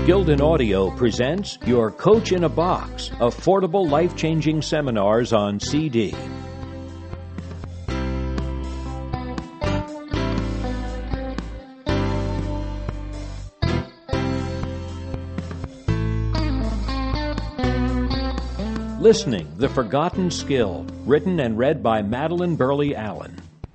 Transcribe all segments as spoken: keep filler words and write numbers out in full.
Skilled in Audio presents Your Coach in a Box, affordable life-changing seminars on C D. Listening, The Forgotten Skill, written and read by Madeline Burley Allen.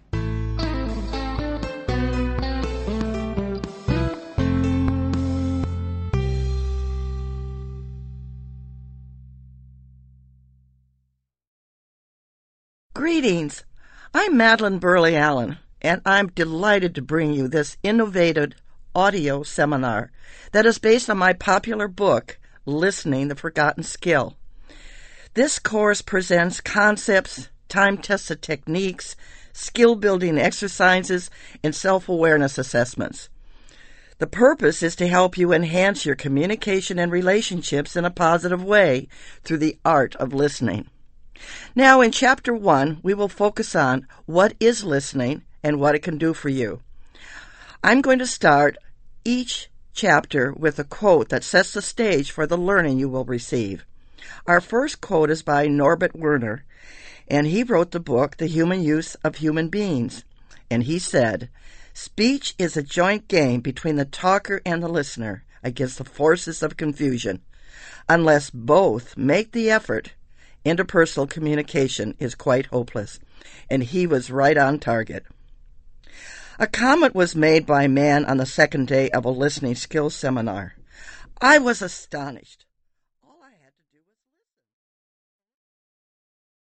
Greetings. I'm Madeline Burley Allen, and I'm delighted to bring you this innovative audio seminar that is based on my popular book, Listening, The Forgotten Skill. This course presents concepts, time-tested techniques, skill-building exercises, and self-awareness assessments. The purpose is to help you enhance your communication and relationships in a positive way through the art of listening. Now, in Chapter one, we will focus on what is listening and what it can do for you. I'm going to start each chapter with a quote that sets the stage for the learning you will receive. Our first quote is by Norbert Werner, and he wrote the book, The Human Use of Human Beings. And he said, "Speech is a joint game between the talker and the listener against the forces of confusion. Unless both make the effort, interpersonal communication is quite hopeless." And he was right on target. A comment was made by a man on the second day of a listening skills seminar. "I was astonished.